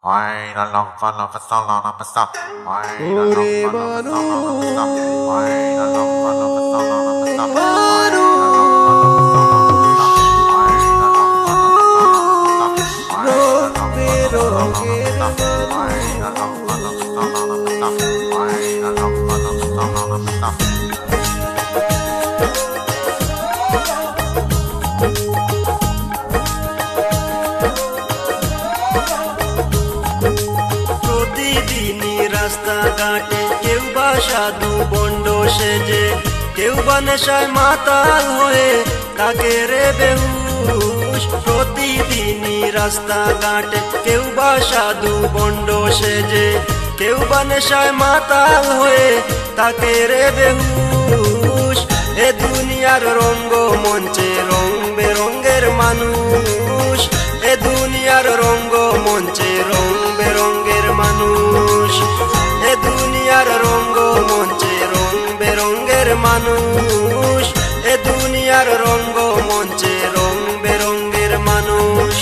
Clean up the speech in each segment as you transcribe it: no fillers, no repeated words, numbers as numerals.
প্রতিদিনই রাস্তাঘাটে কেউ বা সাধু বন্ড সেজে, কেউ বা নেশায় মাতাল হয়ে থাকে রে বেহুশ। প্রতিদিনই রাস্তাঘাটে কেউ বা সাধু বন্ড সেজে, কেউ বা নেশায় মাতাল হয়ে থাকে রে বেহুশ। এ দুনিয়ার রঙ্গ মঞ্চে রং বেরঙ্গের মানুষ, এ দুনিয়ার রঙ্গ মঞ্চে রং বেরঙ্গের মানুষ, এ দুনিয়ার রঙ্গ মঞ্চে রং বেরঙ্গের মানুষ, এ দুনিয়ার রঙ্গ মঞ্চে রং বেরঙ্গের মানুষ।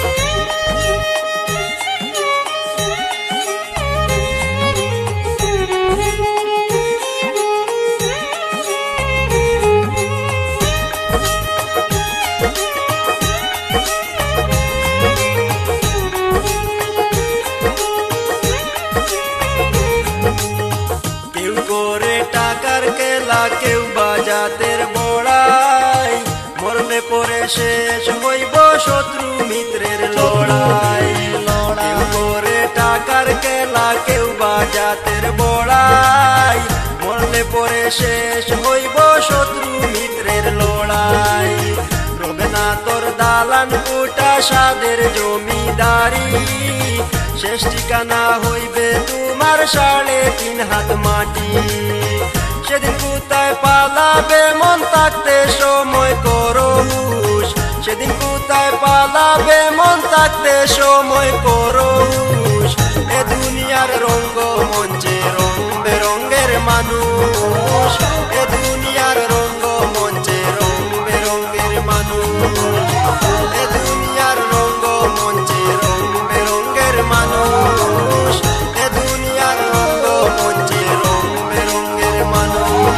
কেউ করে টাকার খেলা, কেউ বাজাতের বড়াই, মরলে পরে শেষ হইব শত্রু মিত্রের লড়াই। কেউ করে টাকার খেলা, কেউ বাজাতের বড়াই, মরলে পরে শেষ হইব শত্রু মিত্রের লড়াই। রবে না তোর দালান কোটা সাদের জমিদারি, শেষ ঠিকানা হইবে তোমার 3.5 হাত মাটি। সেদিন কোথায় পালাবে মন থাকতে সময় করো হুঁশ, সেদিন কোথায় পালাবে মন থাকতে সময় করো হুঁশ। এ দুনিয়ার রঙ্গ মঞ্চে রং বেরঙ্গের মানুষ, এ দুনিয়ার রঙ্গ মঞ্চে রং বেরঙ্গের মানুষ, এ দুনিয়ার রঙ্গ মঞ্চে রং বেরঙ্গের মানুষ, এ দুনিয়ার রঙ্গ মঞ্চে রং বেরঙ্গের মানুষ।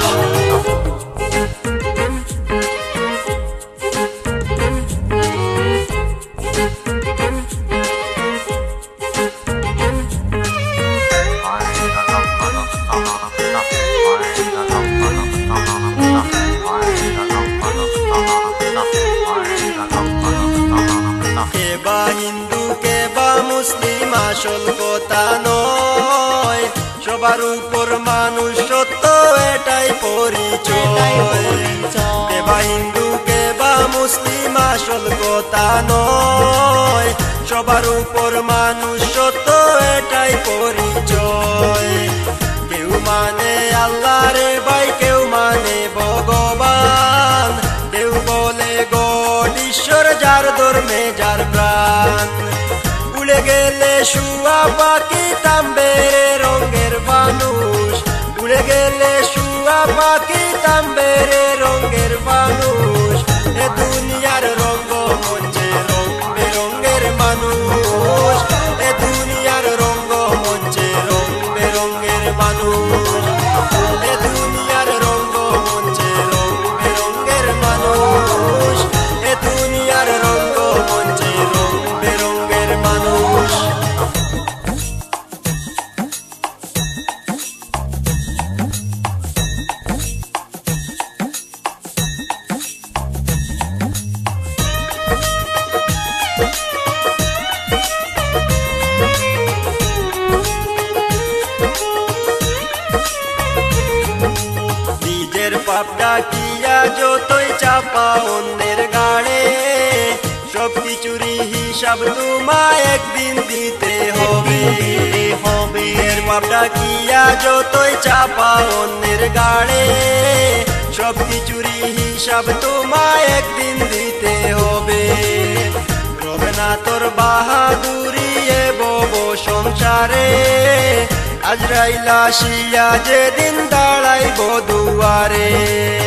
কে বা হিন্দু কে বা মুসলিম আসল কথা নয়, সবার উপর মানুষ সত্য এটাই পরিচয়। কে বা হিন্দু কে বা মুসলিম আসল কথা নয়, সবার উপর মানুষ সত্য এটাই পরিচয়। কেউ মানে আল্লাহ রে ভাই, কেউ মানে ভগবান, কেউ বলে গড ঈশ্বর যার ধর্মে যার প্রাণ। উড়ে গেলে শুয়া পাখি তাম্বে রে রঙের মানুষ, উড়ে গেলে শুয়া পাখি তাম্বে রে রঙের মানুষ। এ দুনিয়ার রঙ্গ মঞ্চে রং বেরঙ্গের মানুষ, এ দুনিয়ার রঙ্গ মঞ্চে রং বেরঙ্গের মানুষ, এ দুনিয়ার রঙ্গ মঞ্চে রং বেরঙ্গের মানুষ, এ দুনিয়ার রঙ্গ মঞ্চে রং বেরঙ্গের মানুষ। নিজের পাপ ডাকিয়া যতই চাপা অন্যের গাড়ে, সব কিছুরই হিসাব তোমায় একদিন দিতে হবে। এর পাপ ডাকিয়া যতই চাপা অন্যের গাড়ে, সব কিছুরই হিসাব তোমায় একদিন দিতে হবে। রবে না তোর বাহাদুরি এ বব সংসারে, আজরাইল আসিয়া যেদিন দাঁড়াইব দুয়ারে।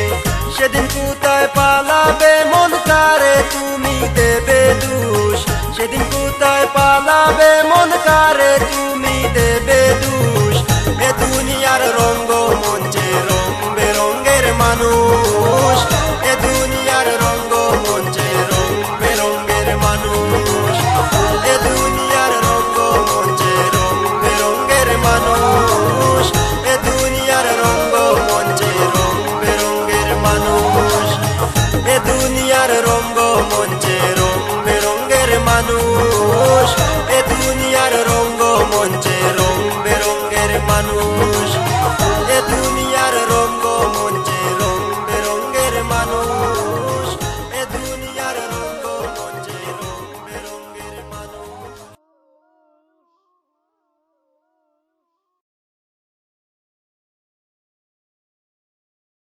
সেদিন কোথায় পালাবে মন কারে তুমি দেবে দুষ, সেদিন কোথায় পালাবে মন কারে তুমি দেবে দুষ এ দুনিয়ার রঙ্গ মঞ্চে রং বেরঙ্গের মানুষ এ দুনিয়ার রঙ্গ মঞ্চে রং বেরঙ্গের মানুষ এ দুনিয়ার রঙ্গ মঞ্চে রং বেরঙ্গের মানুষ এ দুনিয়ার রঙ্গ মঞ্চে রং বেরঙ্গের মানুষ এ দুনিয়ার রঙ্গ মঞ্চে রং বেরঙ্গের মানুষ